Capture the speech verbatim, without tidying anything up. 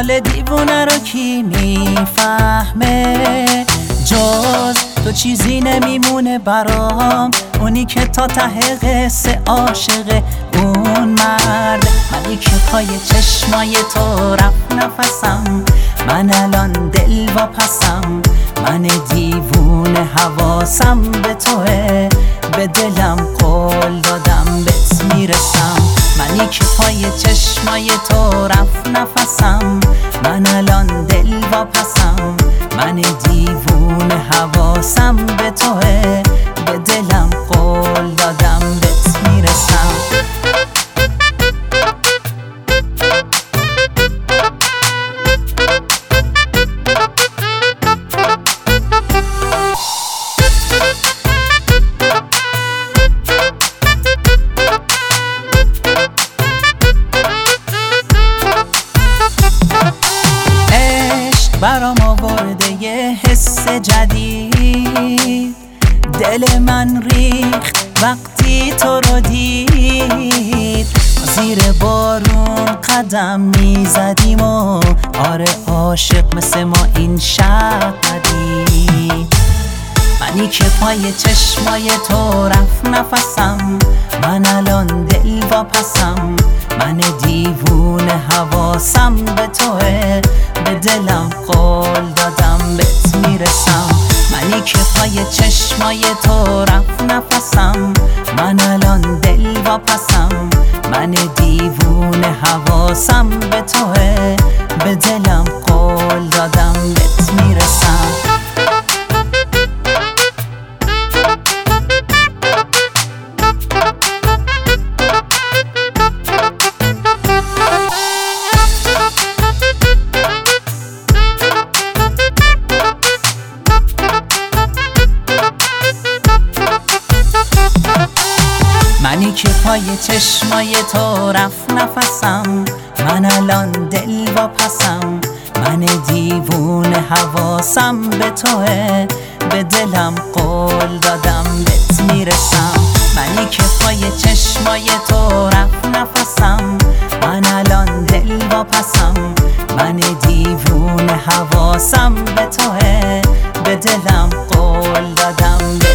حال دیوونه رو کی میفهمه؟ جز تو چیزی نمیمونه برام، اونی که تا ته قصه عاشق اون مرد. منی که پای چشمای تو رفت نفسم، من الان دل واپسم، من دیوونه حواسم به توه، به دلم قول دادم بهت میرسم. منی که پای چشمای تو رفت نفسم، من الان دل واپسم، من دیوونه حواسم به توه، به دلم قول دادم بهت میرسم. برام آورده یه حس جدید، دل من ریخت وقتی تو رو دید. زیر بارون قدم میزدیم و آره عاشق مثل ما این شب ندید. منی که پای چشمای تو رفت نفسم، من الان دل واپسم، من دیوونه حواسم به توه، به دلم قول دادم بهت میرسم. منی که پای چشمای تو رفت نفسم، من الان دل واپسم، من دیوونه حواسم به توه، به دلم قول دادم بهت میرسم. منی که پای چشمای تو رفت نفسم، من الان دل واپسم، من دیوونه حواسم به توه، به دلم قول دادم بهت میرسم. منی که پای چشمای تو رفت نفسم، من الان دل واپسم، من دیوونه حواسم به توه، به دلم قول دادم بهت